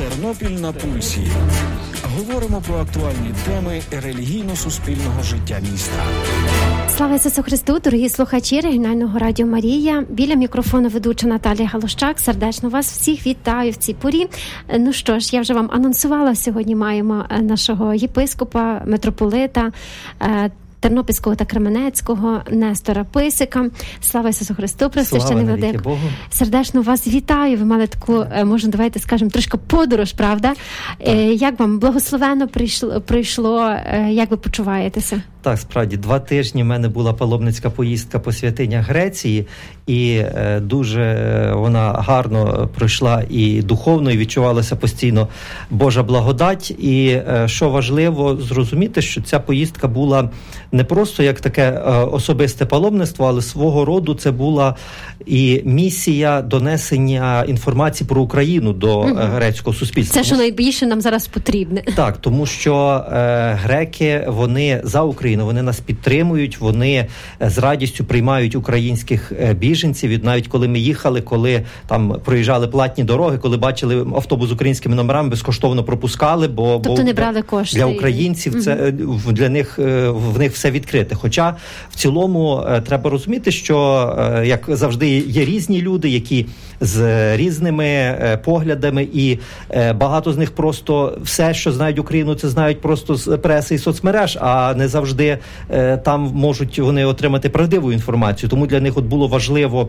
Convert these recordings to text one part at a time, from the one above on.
Тернопіль на пульсі. Говоримо про актуальні теми релігійно-суспільного життя міста. Слава Ісусу Христу, дорогі слухачі регіонального радіо Марія. Біля мікрофону ведуча Наталія Галущак. Сердечно вас всіх вітаю в цій порі. Ну що ж, я вже вам анонсувала, сьогодні маємо нашого єпископа, митрополита Тернопільського та Кременецького Нестора Писика. Слава Ісусу Христу, Пресвящений Владико. Сердечно вас вітаю. Ви мали таку, може, давайте скажемо, трошки подорож, правда? Як вам благословенно прийшло? Як ви почуваєтеся? Так, справді, 2 тижні в мене була паломницька поїздка по святинях Греції, і дуже вона гарно пройшла і духовно, і відчувалася постійно Божа благодать. І що важливо зрозуміти, що ця поїздка була не просто як таке особисте паломництво, але свого роду це була і місія донесення інформації про Україну до грецького суспільства. Це, що найбільше нам зараз потрібне. Так, тому що греки, вони за Україну, вони нас підтримують, вони з радістю приймають українських біженців. І навіть коли ми їхали, коли там проїжджали платні дороги, коли бачили автобус з українськими номерами, безкоштовно пропускали, бо не брали кошти. Для українців це для них в них все відкрите. Хоча в цілому треба розуміти, що як завжди є різні люди, які з різними поглядами, і багато з них просто все, що знають Україну, це знають просто з преси і соцмереж, а не завжди там можуть вони отримати правдиву інформацію. Тому для них от було важливо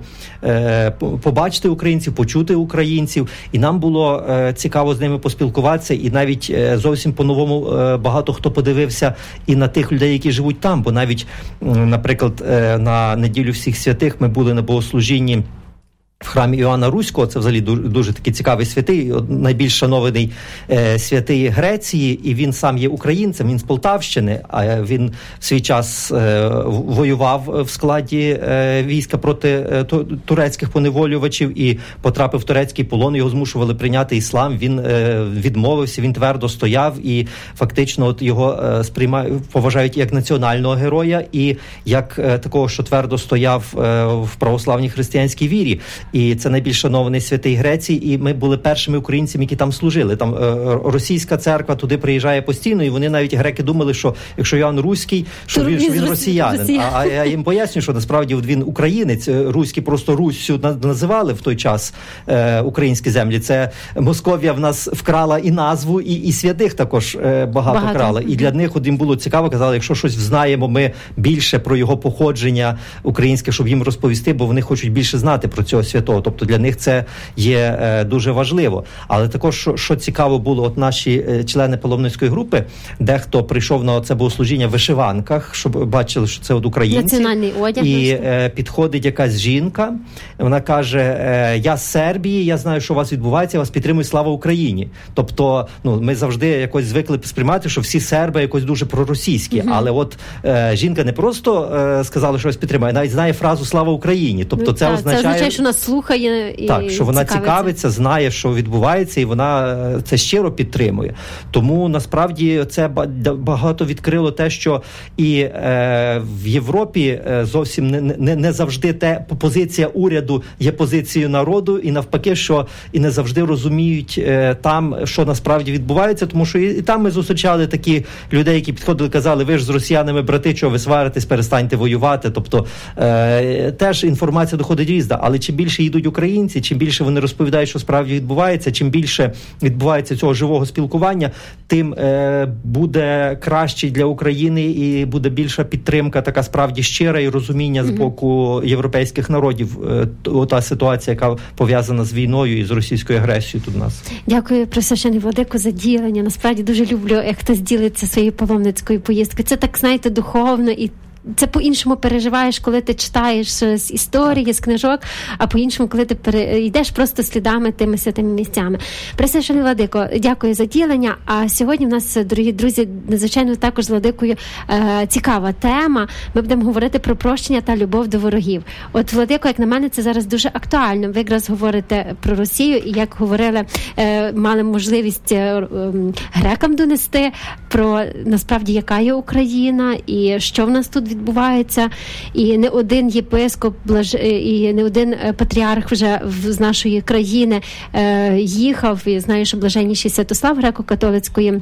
побачити українців, почути українців, і нам було цікаво з ними поспілкуватися, і навіть зовсім по-новому багато хто подивився і на тих людей, які живуть там, бо навіть, наприклад, на неділю всіх святих ми були на богослужінні в храмі Іоанна Руського. Це взагалі дуже такий цікавий святий, найбільш шанований святий Греції, і він сам є українцем, він з Полтавщини, а він в свій час воював в складі війська проти турецьких поневолювачів і потрапив в турецький полон, його змушували прийняти іслам, він відмовився, він твердо стояв, і фактично от його поважають як національного героя, і як такого, що твердо стояв в православній християнській вірі. І це найбільш шанований святий Греції, і ми були першими українцями, які там служили. Там російська церква туди приїжджає постійно, і вони навіть греки думали, що якщо Іоанн Руський, що він росіянин. А я їм поясню, що насправді він українець. Руський просто Руссю називали в той час українські землі. Це Московія в нас вкрала і назву, і святих також багато крала. І для них от їм було цікаво, казали, якщо щось знаємо ми більше про його походження українське, щоб їм розповісти, бо вони хочуть більше знати про цього святого. Тобто для них це є дуже важливо. Але також, що цікаво було, от наші члени паломницької групи, дехто прийшов на це богослужіння в вишиванках, щоб бачили, що це от українці. Національний одяг. І підходить якась жінка, вона каже, я з Сербії, я знаю, що у вас відбувається, я вас підтримую, слава Україні. Тобто, ми завжди якось звикли сприймати, що всі серби якось дуже проросійські. Але от жінка не просто сказала, що вас підтримує, навіть знає фразу «Слава Україні». Тобто це означає, що нас слухає і так, що вона цікавиться, знає, що відбувається, і вона це щиро підтримує. Тому насправді це багато відкрило те, що і в Європі зовсім не завжди позиція уряду є позицією народу, і навпаки, що і не завжди розуміють там, що насправді відбувається, тому що і там ми зустрічали такі людей, які підходили, казали, ви ж з росіянами брати, чого ви сваритесь, перестаньте воювати. Тобто теж інформація доходить різна, але чим більше їдуть українці, чим більше вони розповідають, що справді відбувається, чим більше відбувається цього живого спілкування, тим буде краще для України і буде більша підтримка, така справді щира, і розуміння з боку європейських народів. Та ситуація, яка пов'язана з війною і з російською агресією тут у нас. Дякую, Пресвящений Владико, за ділення. Насправді дуже люблю, як хтось ділиться своєю паломницькою поїздкою. Це так, знаєте, духовно, і це по-іншому переживаєш, коли ти читаєш з історії, з книжок, а по-іншому, коли ти йдеш просто слідами тими святими місцями. Пресвящений Владико, дякую за ділення. А сьогодні в нас, дорогі друзі, надзвичайно також з Владикою цікава тема. Ми будемо говорити про прощення та любов до ворогів. От, Владико, як на мене, це зараз дуже актуально. Ви якраз говорите про Росію, і як говорили, мали можливість грекам донести про, насправді, яка є Україна і що в нас тут відбувається, і не один єпископ, і не один патріарх вже з нашої країни їхав, і знаю, що блаженніший Святослав греко-католицької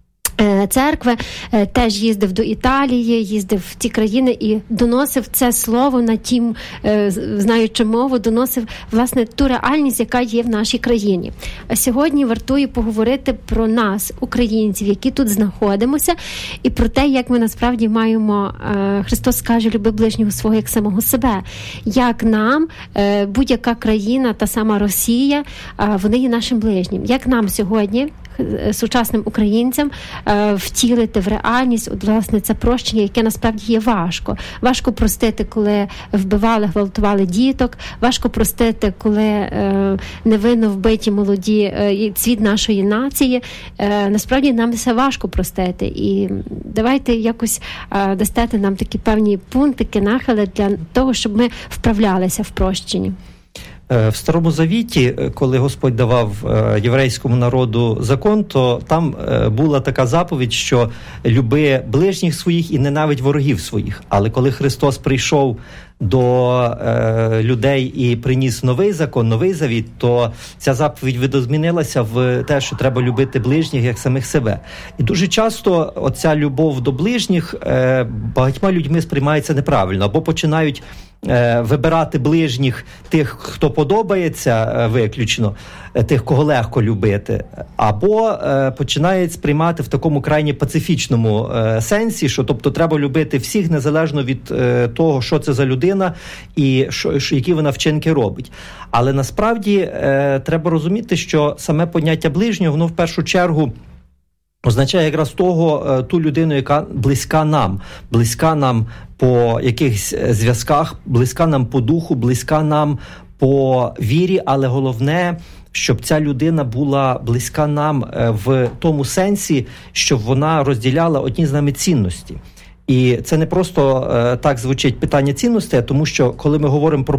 церкви теж їздив до Італії, їздив в ті країни і доносив це слово на тім, знаючи мову, доносив, власне, ту реальність, яка є в нашій країні. А сьогодні вартує поговорити про нас, українців, які тут знаходимося, і про те, як ми насправді маємо, Христос каже, люби ближнього свого як самого себе. Як нам, будь-яка країна, та сама Росія, вони є нашим ближнім. Як нам сьогодні, сучасним українцям, втілити в реальність, от, власне, це прощення, яке насправді є важко. Важко простити, коли вбивали, гвалтували діток, важко простити, коли невинно вбиті молоді цвіт нашої нації. Насправді нам це важко простити. І давайте якось дасте нам такі певні пунктики, нахили для того, щоб ми вправлялися в прощенні. В Старому Завіті, коли Господь давав єврейському народу закон, то там була така заповідь, що люби ближніх своїх і ненавидь ворогів своїх. Але коли Христос прийшов до людей і приніс новий закон, новий завіт, то ця заповідь видозмінилася в те, що треба любити ближніх як самих себе. І дуже часто оця любов до ближніх багатьма людьми сприймається неправильно, або починають вибирати ближніх тих, хто подобається виключно, тих, кого легко любити, або починають сприймати в такому крайні пацифічному сенсі, що, тобто, треба любити всіх незалежно від того, що це за людина і які вона вчинки робить. Але насправді треба розуміти, що саме поняття ближнього, воно в першу чергу означає якраз ту людину, яка близька нам по якихось зв'язках, близька нам по духу, близька нам по вірі, але головне, щоб ця людина була близька нам в тому сенсі, щоб вона розділяла одні з нами цінності. І це не просто так звучить питання цінностей, тому що коли ми говоримо про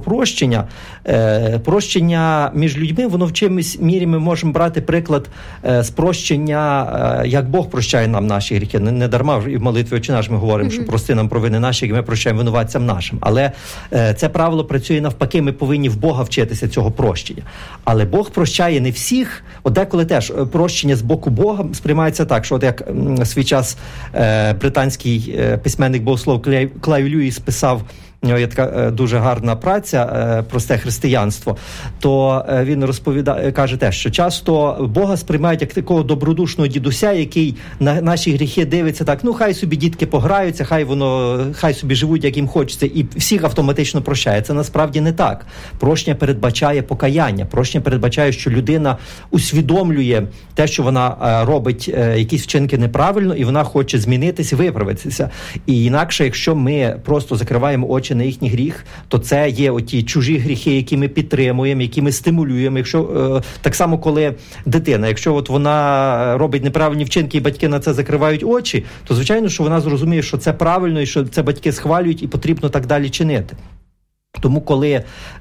прощення між людьми, воно в чимось мірі ми можемо брати приклад з прощення, як Бог прощає нам наші гріхи. Не дарма і в молитві «Отче наш» ми говоримо, що прости нам провини наші, і ми прощаємо винуватцям нашим. Але це правило працює навпаки, ми повинні в Бога вчитися цього прощення. Але Бог прощає не всіх. От деколи теж прощення з боку Бога сприймається так, що от як свій час британський письменник богослов Клайв Льюіс писав, у нього є така дуже гарна праця «Просте християнство», то він каже те, що часто Бога сприймають як такого добродушного дідуся, який на наші гріхи дивиться так, хай собі дітки пограються, хай собі живуть, як їм хочеться, і всіх автоматично прощає. Це насправді не так. Прощення передбачає покаяння. Прощення передбачає, що людина усвідомлює те, що вона робить якісь вчинки неправильно, і вона хоче змінитися, виправитися. І інакше, якщо ми просто закриваємо очі на їхній гріх, то це є оті чужі гріхи, які ми підтримуємо, які ми стимулюємо. Якщо так само, коли дитина, якщо от вона робить неправильні вчинки і батьки на це закривають очі, то звичайно, що вона зрозуміє, що це правильно і що це батьки схвалюють і потрібно так далі чинити. Тому, коли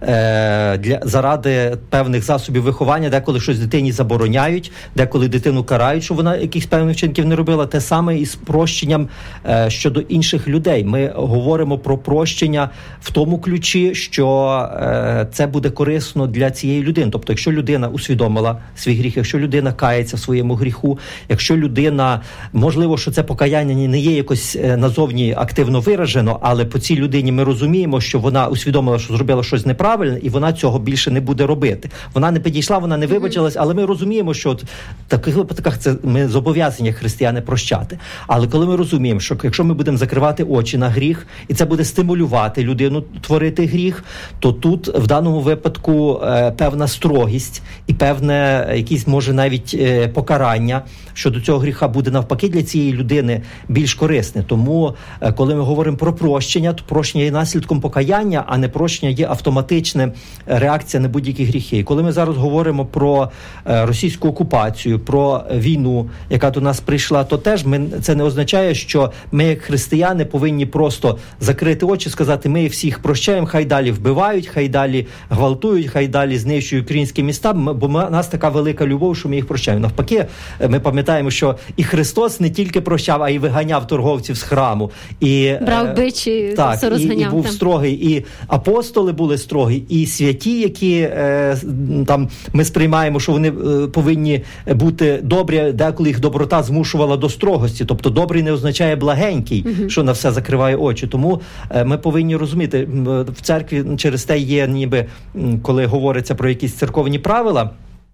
заради певних засобів виховання деколи щось дитині забороняють, деколи дитину карають, щоб вона якихось певних вчинків не робила, те саме і з прощенням щодо інших людей. Ми говоримо про прощення в тому ключі, що це буде корисно для цієї людини. Тобто, якщо людина усвідомила свій гріх, якщо людина кається в своєму гріху, якщо людина, можливо, що це покаяння не є якось назовні активно виражено, але по цій людині ми розуміємо, що вона усвідомила, що зробила щось неправильне, і вона цього більше не буде робити. Вона не підійшла, вона не вибачилась, але ми розуміємо, що от в таких випадках це ми зобов'язані, як християни, прощати. Але коли ми розуміємо, що якщо ми будемо закривати очі на гріх, і це буде стимулювати людину творити гріх, то тут в даному випадку певна строгість і певне якісь, може, навіть покарання щодо цього гріха буде навпаки для цієї людини більш корисне. Тому, коли ми говоримо про прощення, то прощення є наслідком покаяння, а не дане прощення є автоматична реакція на будь-які гріхи. І коли ми зараз говоримо про російську окупацію, про війну, яка до нас прийшла, то теж це не означає, що ми, як християни, повинні просто закрити очі, сказати, ми всіх прощаємо, хай далі вбивають, хай далі гвалтують, хай далі знищують українські міста, бо в нас така велика любов, що ми їх прощаємо. Навпаки, ми пам'ятаємо, що і Христос не тільки прощав, а й виганяв торговців з храму. І брав бичі, все розганяв. І був строгий, і апостоли були строгі, і святі, які там ми сприймаємо, що вони повинні бути добрі, деколи їх доброта змушувала до строгості. Тобто добрий не означає благенький, що на все закриває очі. Тому ми повинні розуміти, в церкві через те є, ніби, коли говориться про якісь церковні правила,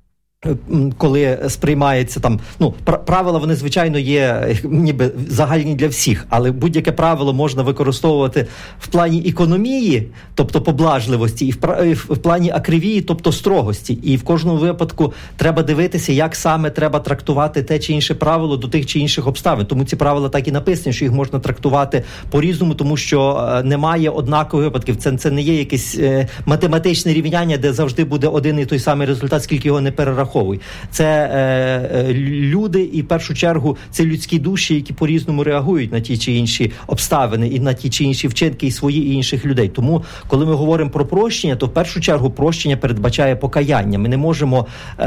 коли сприймається там, правила, вони, звичайно, є ніби загальні для всіх, але будь-яке правило можна використовувати в плані економії, тобто поблажливості, і в плані акривії, тобто строгості. І в кожному випадку треба дивитися, як саме треба трактувати те чи інше правило до тих чи інших обставин. Тому ці правила так і написані, що їх можна трактувати по-різному, тому що немає однакових випадків. Це не є якесь математичне рівняння, де завжди буде один і той самий результат, скільки його не перераховують. Це люди, і в першу чергу це людські душі, які по-різному реагують на ті чи інші обставини і на ті чи інші вчинки і свої, і інших людей. Тому, коли ми говоримо про прощення, то в першу чергу прощення передбачає покаяння. Ми не можемо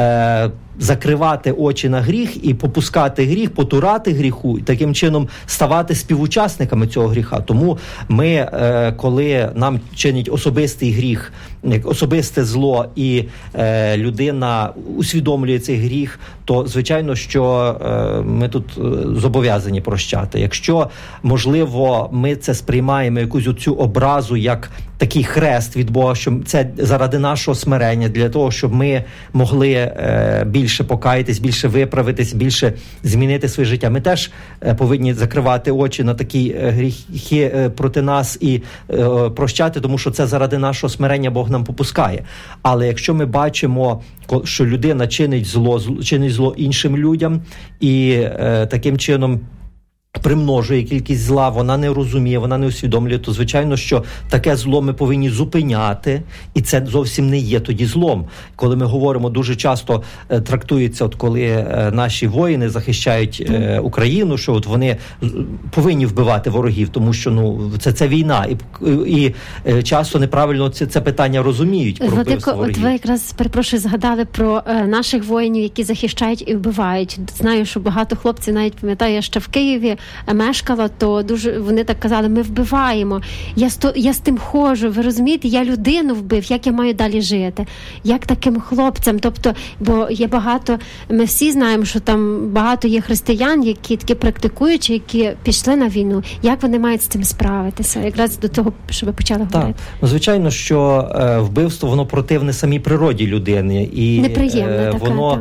закривати очі на гріх і попускати гріх, потурати гріху, і таким чином ставати співучасниками цього гріха. Тому ми, коли нам чинить особистий гріх, особисте зло, і людина усвідомлює цей гріх, то, звичайно, що ми тут зобов'язані прощати. Якщо, можливо, ми це сприймаємо, якусь оцю образу, як такий хрест від Бога, що це заради нашого смирення, для того, щоб ми могли більше покаятись, більше виправитись, більше змінити своє життя. Ми теж повинні закривати очі на такі гріхи проти нас і прощати, тому що це заради нашого смирення Бог нам попускає. Але якщо ми бачимо, що людина чинить зло іншим людям і таким чином примножує кількість зла, вона не розуміє, вона не усвідомлює, то, звичайно, що таке зло ми повинні зупиняти, і це зовсім не є тоді злом. Коли ми говоримо, дуже часто трактується, коли наші воїни захищають Україну, що вони повинні вбивати ворогів, тому що це війна, і часто неправильно це питання розуміють про вбивство ворогів. От ви якраз, перепрошую, згадали про наших воїнів, які захищають і вбивають. Знаю, що багато хлопців, навіть пам'ятаю, я ще в Києві мешкала, то дуже вони так казали, ми вбиваємо. Я з тим ходжу, ви розумієте, я людину вбив, як я маю далі жити? Як таким хлопцям? Тобто, бо є багато, ми всі знаємо, що там багато є християн, які такі практикуючі, які пішли на війну. Як вони мають з цим справитися? Якраз до того, що ви почали говорити. Звичайно, що вбивство, воно противне самій природі людини. І неприємне таке. Воно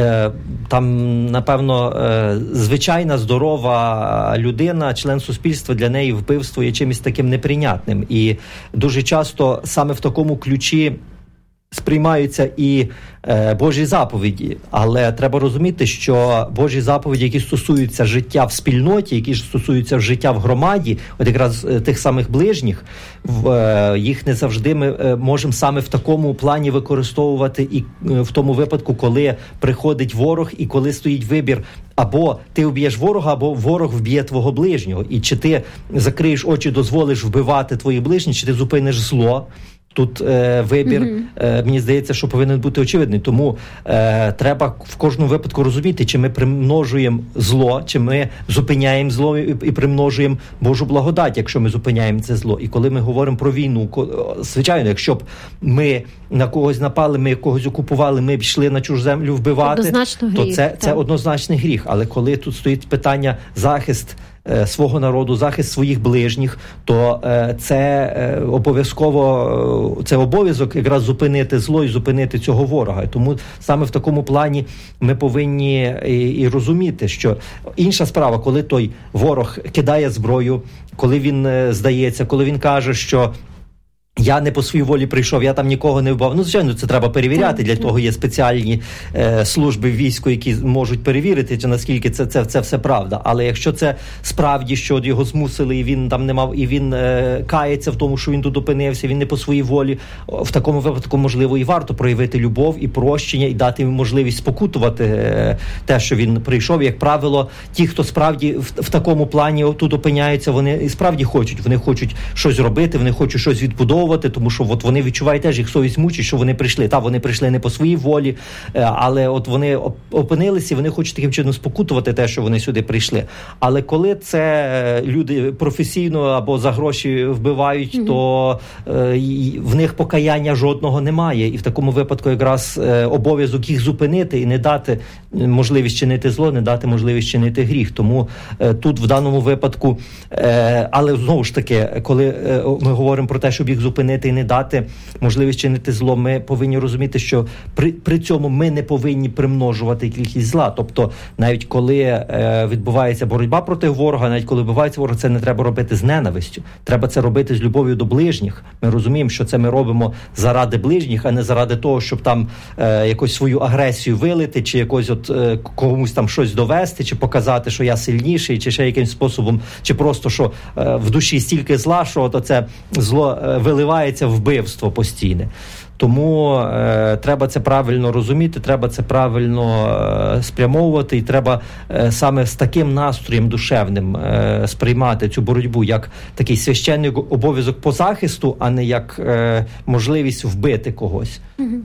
там, напевно, звичайна, здорова людина, член суспільства, для неї вбивство є чимось таким неприйнятним. І дуже часто саме в такому ключі сприймаються і Божі заповіді. Але треба розуміти, що Божі заповіді, які стосуються життя в спільноті, які стосуються життя в громаді, от якраз тих самих ближніх, їх не завжди ми можемо саме в такому плані використовувати і в тому випадку, коли приходить ворог і коли стоїть вибір: або ти вб'єш ворога, або ворог вб'є твого ближнього. І чи ти закриєш очі, дозволиш вбивати твої ближні, чи ти зупиниш зло. Тут вибір, мені здається, що повинен бути очевидний. Тому треба в кожному випадку розуміти, чи ми примножуємо зло, чи ми зупиняємо зло і примножуємо Божу благодать, якщо ми зупиняємо це зло. І коли ми говоримо про війну, звичайно, якщо б ми на когось напали, ми когось окупували, ми б йшли на чужу землю вбивати, то це однозначний гріх. Але коли тут стоїть питання захист свого народу, захист своїх ближніх, то це обов'язково, це обов'язок якраз зупинити зло і зупинити цього ворога. Тому саме в такому плані ми повинні і розуміти, що інша справа, коли той ворог кидає зброю, коли він здається, коли він каже, що я не по своїй волі прийшов, я там нікого не вбав. Ну, звичайно, це треба перевіряти. Для того є спеціальні служби в війську, які можуть перевірити, чи наскільки це все правда. Але якщо це справді, що його змусили, і він там не мав, і він кається в тому, що він тут опинився, він не по своїй волі, в такому випадку, можливо, і варто проявити любов і прощення, і дати йому можливість спокутувати те, що він прийшов. Як правило, ті, хто справді в такому плані тут опиняються, вони і справді хочуть щось робити, вони хочуть щось відбудовувати, тому що от вони відчувають теж, їх совість мучить, що вони прийшли. Вони прийшли не по своїй волі, але от вони опинилися, і вони хочуть таким чином спокутувати те, що вони сюди прийшли. Але коли це люди професійно або за гроші вбивають, то в них покаяння жодного немає. І в такому випадку якраз обов'язок їх зупинити і не дати можливість чинити зло, не дати можливість чинити гріх. Тому тут в даному випадку, але знову ж таки, коли ми говоримо про те, щоб їх зупинити і не дати можливість чинити зло, ми повинні розуміти, що при цьому ми не повинні примножувати кількість зла. Тобто, навіть коли відбувається боротьба проти ворога, навіть коли вбивається ворог, це не треба робити з ненавистю. Треба це робити з любов'ю до ближніх. Ми розуміємо, що це ми робимо заради ближніх, а не заради того, щоб там якось свою агресію вилити, чи якось комусь там щось довести, чи показати, що я сильніший, чи ще якимсь способом, чи просто, що в душі стільки зла, що це зло виливається в вбивство постійне. Тому треба це правильно розуміти, треба це правильно спрямовувати, і треба саме з таким настроєм душевним сприймати цю боротьбу як такий священний обов'язок по захисту, а не як можливість вбити когось.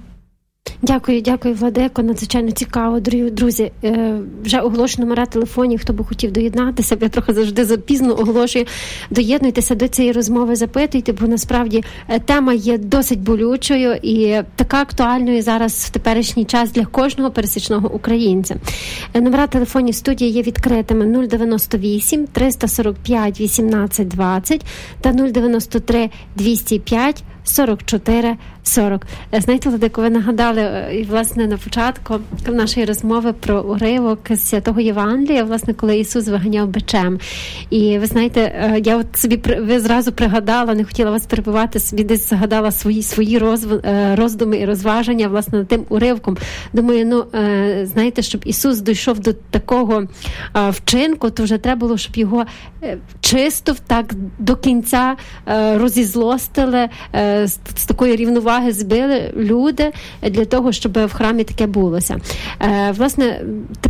Дякую, Владико, надзвичайно цікаво. Друзі, вже оголошую номера телефонів, хто би хотів доєднатися, я трохи завжди запізно оголошую. Доєднуйтеся до цієї розмови, запитуйте, бо насправді тема є досить болючою і така актуальною зараз в теперішній час для кожного пересічного українця. Номера телефонів студії є відкритими 098 345 18 20 та 093 205 44 40. Знаєте, Владико, ви нагадали, і, власне, на початку нашої розмови про уривок з Святого Євангелія, власне, коли Ісус виганяв бичем. І, ви знаєте, я от собі, ви зразу пригадала, не хотіла вас перебивати, собі десь згадала свої роздуми і розваження, власне, над тим уривком. Думаю, знаєте, щоб Ісус дійшов до такого вчинку, то вже треба було, щоб його чисто так до кінця розізлостили, з такої рівноваги збили люди для того, щоб в храмі таке булося. Власне,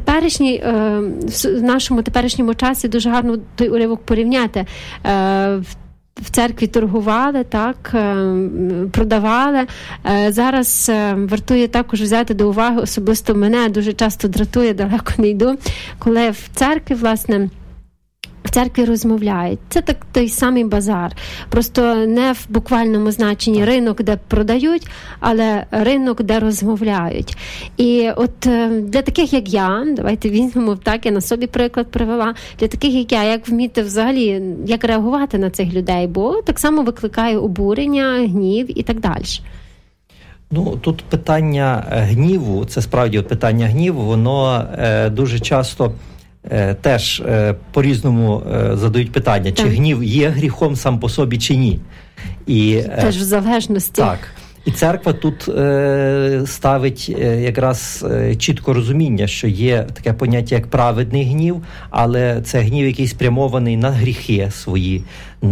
в нашому теперішньому часі дуже гарно той уривок порівняти. В церкві торгували, так, продавали. Зараз вартує також взяти до уваги, особисто мене дуже часто дратує, далеко не йду, коли в церкві, власне, в церкві розмовляють. Це так той самий базар. Просто не в буквальному значенні ринок, де продають, але ринок, де розмовляють. І от для таких, як я, давайте візьмемо так, я на собі приклад привела, для таких, як я, як вміти взагалі, як реагувати на цих людей, бо так само викликає обурення, гнів і так далі. Тут питання гніву, це справді питання гніву, воно дуже часто теж по-різному задають питання, чи гнів є гріхом сам по собі, чи ні. І теж в залежності. Так. І церква тут ставить якраз чітко розуміння, що є таке поняття, як праведний гнів, але це гнів, який спрямований на гріхи свої,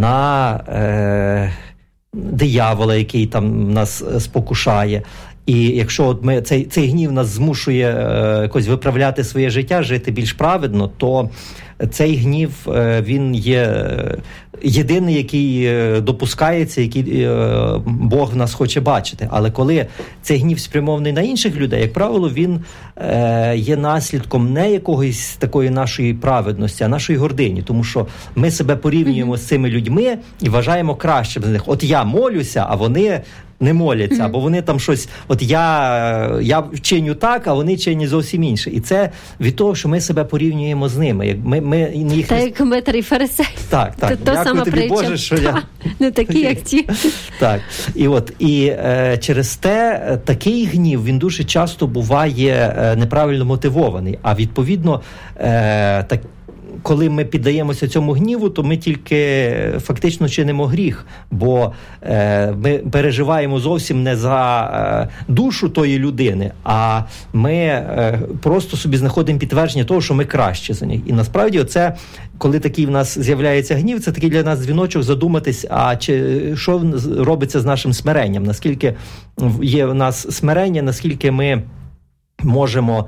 на диявола, який там нас спокушає. І якщо от цей гнів нас змушує якось виправляти своє життя, жити більш праведно, то цей гнів, він є єдиний, який допускається, який Бог в нас хоче бачити. Але коли цей гнів спрямований на інших людей, як правило, він є наслідком не якоїсь такої нашої праведності, а нашої гордині. Тому що ми себе порівнюємо з цими людьми і вважаємо кращим з них. От я молюся, а вони не моляться, або вони там щось, от я чиню так, а вони чинять зовсім інше. І це від того, що ми себе порівнюємо з ними. Та як Митар і Фарисей. Так. Дякую тобі, Боже, що я... Не такі, як ті. Так. І через те такий гнів, він дуже часто буває неправильно мотивований. А відповідно, коли ми піддаємося цьому гніву, то ми тільки фактично чинимо гріх, бо ми переживаємо зовсім не за душу тої людини, а ми просто собі знаходимо підтвердження того, що ми краще за них. І насправді оце, коли такий в нас з'являється гнів, це такий для нас дзвіночок задуматись, що робиться з нашим смиренням, наскільки є в нас смирення, наскільки ми можемо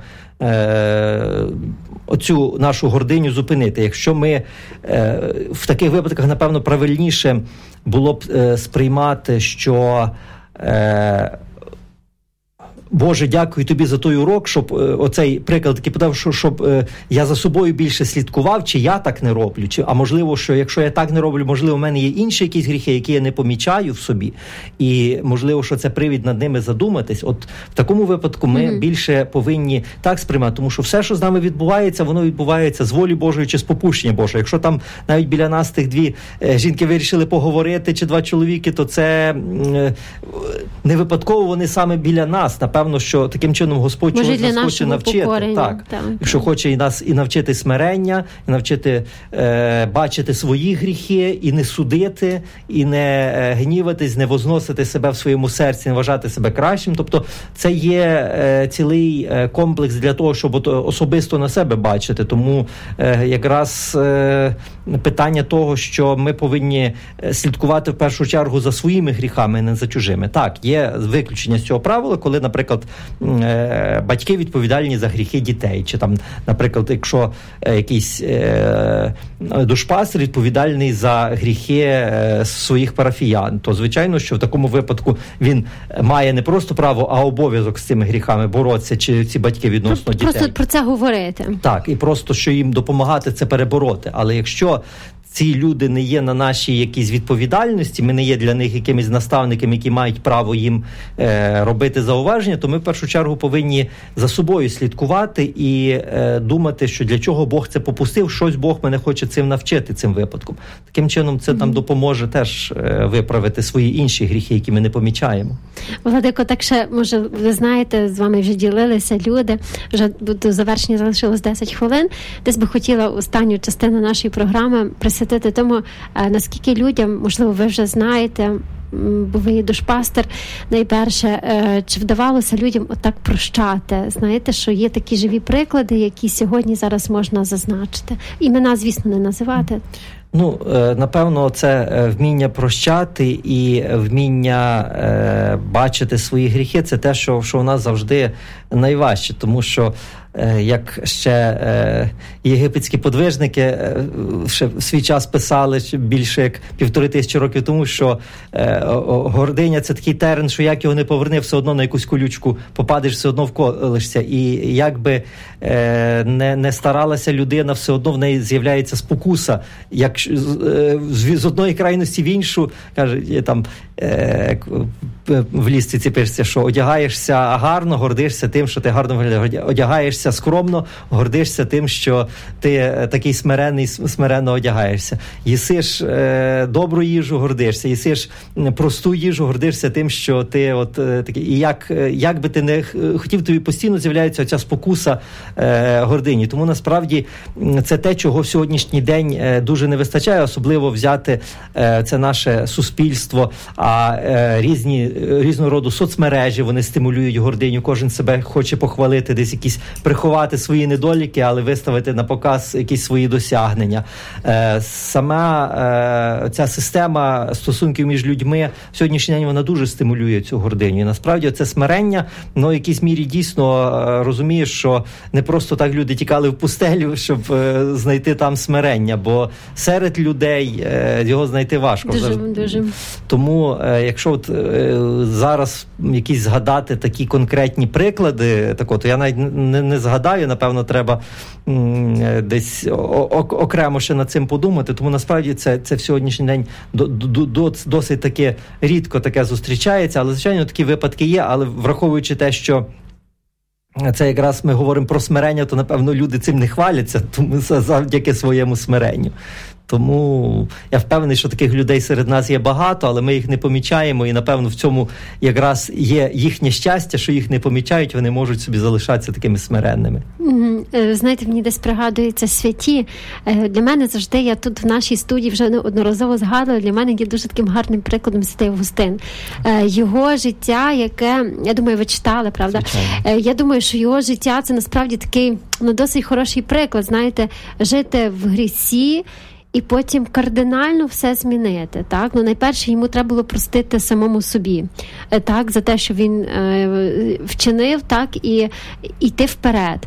оцю нашу гординю зупинити. Якщо ми в таких випадках, напевно, правильніше було б сприймати, що Боже, дякую тобі за той урок, щоб оцей приклад такий подав, щоб я за собою більше слідкував, чи я так не роблю, а можливо, що якщо я так не роблю, можливо, в мене є інші якісь гріхи, які я не помічаю в собі, і можливо, що це привід над ними задуматись. От в такому випадку ми більше повинні так сприймати, тому що все, що з нами відбувається, воно відбувається з волі Божої чи з попущення Божого. Якщо там навіть біля нас тих дві жінки вирішили поговорити, чи два чоловіки, то це не випадково вони саме біля нас. Напевно, що таким чином Господь чогось нас хоче навчити. Так. Що хоче і нас і навчити смирення, і навчити бачити свої гріхи, і не судити, і не гніватись, не возносити себе в своєму серці, не вважати себе кращим. Тобто це є цілий комплекс для того, щоб особисто на себе бачити. Тому якраз питання того, що ми повинні слідкувати в першу чергу за своїми гріхами, не за чужими. Так, є виключення з цього правила, коли, наприклад, батьки відповідальні за гріхи дітей. Чи там, наприклад, якщо якийсь душпастер відповідальний за гріхи своїх парафіян, то, звичайно, що в такому випадку він має не просто право, а обов'язок з цими гріхами боротися, чи ці батьки відносно дітей. Просто про це говорити. Так, і просто, що їм допомагати це перебороти. Але якщо ці люди не є на нашій якійсь відповідальності, ми не є для них якимись наставниками, які мають право їм робити зауваження, то ми в першу чергу повинні за собою слідкувати і думати, що для чого Бог це попустив, щось Бог мене хоче цим навчити, цим випадком. Таким чином це нам допоможе теж виправити свої інші гріхи, які ми не помічаємо. Владико, так ще, може, ви знаєте, з вами вже ділилися люди, вже до завершення залишилось 10 хвилин. Десь би хотіла останню частину нашої програми присвятити тому, наскільки людям, можливо, ви вже знаєте, бо ви є душпастер, найперше, чи вдавалося людям отак прощати? Знаєте, що є такі живі приклади, які сьогодні зараз можна зазначити. Імена, звісно, не називати. Ну, напевно, це вміння прощати і вміння бачити свої гріхи, це те, що у нас завжди найважче, тому що як ще єгипетські подвижники ще в свій час писали більше як 1500 років тому, що гординя – це такий терен, що як його не поверни, все одно на якусь колючку попадеш, все одно вколишся. І як би не старалася людина, все одно в неї з'являється спокуса. Як з одної крайності в іншу, каже, там в лісці пишеться, що одягаєшся гарно, гордишся тим, що ти гарно виглядаєш, одягаєшся скромно, гордишся тим, що ти такий смиренний, смиренно одягаєшся. Їсиш добру їжу, гордишся, їсиш просту їжу, гордишся тим, що ти от такий. І як би ти не хотів, тобі постійно з'являється оця спокуса гордині. Тому насправді це те, чого в сьогоднішній день дуже не вистачає, особливо взяти це наше суспільство, а різного роду соцмережі, вони стимулюють гординю, кожен себе хоче похвалити, десь якісь приховати свої недоліки, але виставити на показ якісь свої досягнення. Сама ця система стосунків між людьми в сьогоднішній день вона дуже стимулює цю гординю. І насправді це смирення, в якійсь мірі дійсно розумієш, що не просто так люди тікали в пустелю, щоб знайти там смирення, бо серед людей його знайти важко. Дуже. Тому, якщо от зараз якісь згадати такі конкретні приклади, то я навіть не згадаю, напевно, треба десь окремо ще над цим подумати, тому насправді це в сьогоднішній день досить таки рідко таке зустрічається, але, звичайно, такі випадки є, але враховуючи те, що це якраз ми говоримо про смирення, то, напевно, люди цим не хваляться, тому завдяки своєму смиренню. Тому я впевнений, що таких людей серед нас є багато, але ми їх не помічаємо, і, напевно, в цьому якраз є їхнє щастя, що їх не помічають, вони можуть собі залишатися такими смиренними. Знаєте, мені десь пригадується святі. Для мене завжди, я тут в нашій студії вже неодноразово згадувала, для мене є дуже таким гарним прикладом святий Августин. Його життя, яке, я думаю, ви читали, правда? Звичайно. Я думаю, що його життя – це насправді такий, досить хороший приклад, знаєте, жити в грісі, і потім кардинально все змінити, так? Найперше, йому треба було простити самому собі, так? За те, що він вчинив, так? І йти вперед.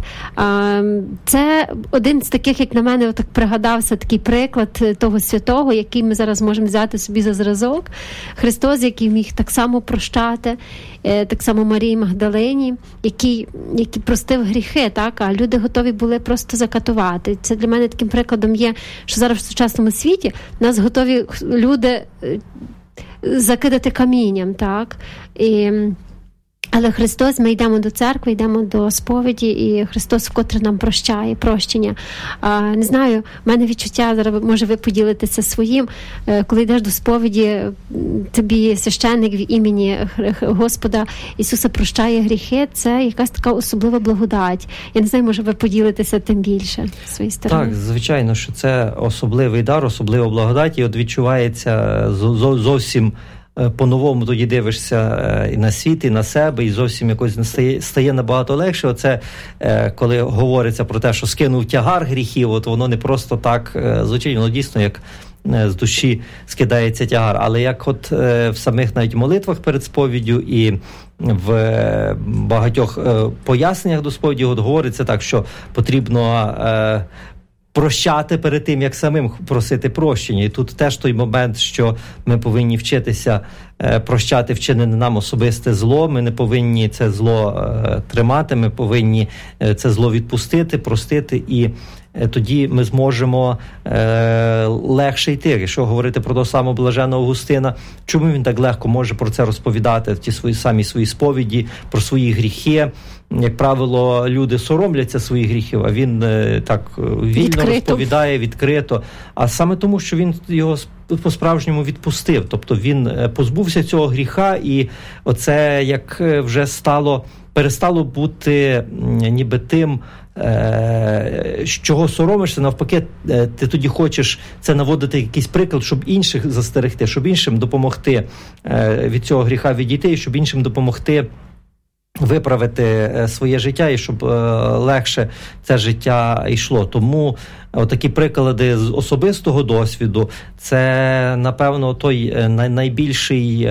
Це один з таких, як на мене, так пригадався такий приклад того святого, який ми зараз можемо взяти собі за зразок. Христос, який міг так само прощати, так само Марії Магдалині, який простив гріхи, так? А люди готові були просто закатувати. Це для мене таким прикладом є, що зараз в сучасному світі нас готові люди закидати камінням, так? Але Христос, ми йдемо до церкви, йдемо до сповіді, і Христос вкотре нам прощає, прощення. Не знаю, в мене відчуття, зараз, може, ви поділитеся своїм, коли йдеш до сповіді, тобі священник в імені Господа Ісуса прощає гріхи, це якась така особлива благодать. Я не знаю, може, ви поділитеся тим більше з своєї сторони. Так, звичайно, що це особливий дар, особлива благодать, і от відчувається зовсім по-новому тоді дивишся і на світ, і на себе, і зовсім якось стає набагато легше. Оце, коли говориться про те, що скинув тягар гріхів, от воно не просто так звучить, воно дійсно як з душі скидається тягар. Але як от в самих навіть молитвах перед сповіддю і в багатьох поясненнях до сповіді от говориться так, що потрібно прощати перед тим, як самим просити прощення. І тут теж той момент, що ми повинні вчитися прощати вчинене нам особисте зло, ми не повинні це зло тримати, ми повинні це зло відпустити, простити, і тоді ми зможемо легше йти. Якщо говорити про того самого блаженного Августина, чому він так легко може про це розповідати в ті свої сповіді, про свої гріхи? Як правило, люди соромляться своїх гріхів, а він так вільно розповідає, відкрито. А саме тому, що він його по-справжньому відпустив. Тобто він позбувся цього гріха, і оце як вже перестало бути ніби тим, з чого соромишся, навпаки, ти тоді хочеш це наводити якийсь приклад, щоб інших застерегти, щоб іншим допомогти від цього гріха відійти, і щоб іншим допомогти виправити своє життя, і щоб легше це життя йшло. Тому отакі приклади з особистого досвіду – це, напевно, той найбільший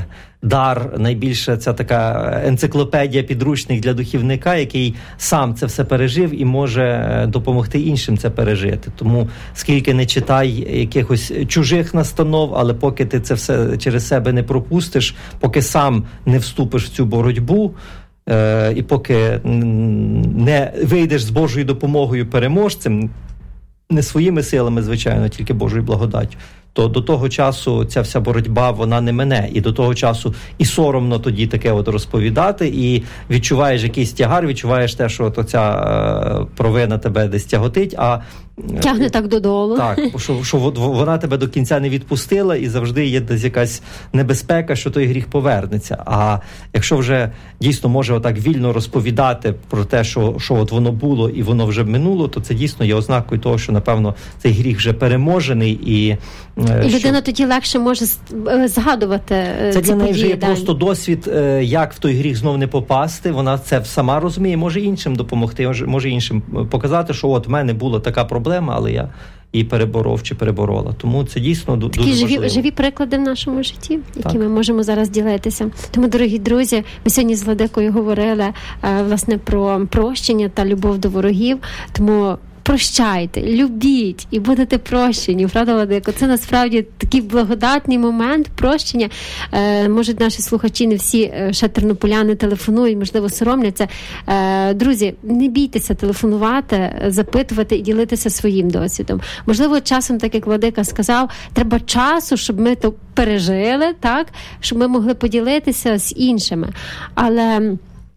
дар, найбільша ця така енциклопедія, підручник для духівника, який сам це все пережив і може допомогти іншим це пережити. Тому скільки не читай якихось чужих настанов, але поки ти це все через себе не пропустиш, поки сам не вступиш в цю боротьбу, і поки не вийдеш з Божою допомогою переможцем, не своїми силами, звичайно, тільки Божою благодаттю, то до того часу ця вся боротьба, вона не мине. І до того часу і соромно тоді таке от розповідати, і відчуваєш якийсь тягар, відчуваєш те, що от ця провина тебе десь тяготить, а тягне так додолу. Так, що вона тебе до кінця не відпустила, і завжди є десь якась небезпека, що той гріх повернеться. А якщо вже дійсно може отак вільно розповідати про те, що от воно було і воно вже минуло, то це дійсно є ознакою того, що, напевно, цей гріх вже переможений. І людина тоді легше може згадувати це для неї вже є просто досвід, як в той гріх знов не попасти. Вона це сама розуміє, може іншим допомогти, може іншим показати, що от в мене була така проблема, але я її переборов чи переборола. Тому це дійсно дуже важливо. Такі живі приклади в нашому житті, які ми можемо зараз ділитися. Тому, дорогі друзі, ми сьогодні з Владикою говорили, власне, про прощення та любов до ворогів. Тому прощайте, любіть і будете прощені. Правда, Владико? Це насправді такий благодатний момент прощення. Може, наші слухачі не всі ще тернополяни телефонують, можливо, соромляться. Друзі, не бійтеся телефонувати, запитувати і ділитися своїм досвідом. Можливо, часом, так як Владика сказав, треба часу, щоб ми то пережили, так? Щоб ми могли поділитися з іншими. Але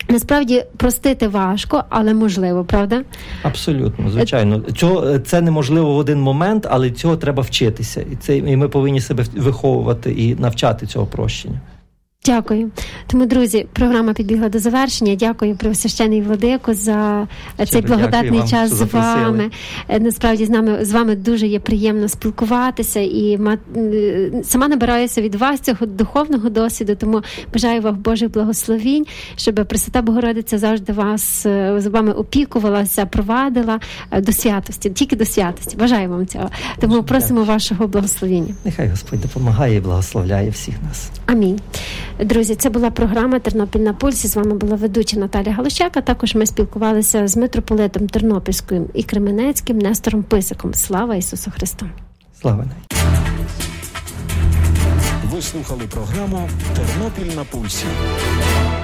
Насправді, простити важко, але можливо, правда? Абсолютно, звичайно. Це неможливо в один момент, але цього треба вчитися. І ми повинні себе виховувати і навчати цього прощення. Дякую. Тому, друзі, програма підбігла до завершення. Дякую, Преосвящений Владико, за цей благодатний час з вами. Насправді, з вами дуже є приємно спілкуватися і сама набираюся від вас цього духовного досвіду, тому бажаю вам Божих благословінь, щоб Пресвята Богородиця завжди з вами опікувалася, провадила до святості, тільки до святості. Бажаю вам цього. Тому просимо вашого благословіння. Нехай Господь допомагає і благословляє всіх нас. Амінь. Друзі, це була програма «Тернопіль на пульсі». З вами була ведуча Наталя Галущак, а також ми спілкувалися з митрополитом Тернопільським і Кременецьким Нестором Писиком. Слава Ісусу Христу! Слава! Ви слухали програму «Тернопіль на пульсі».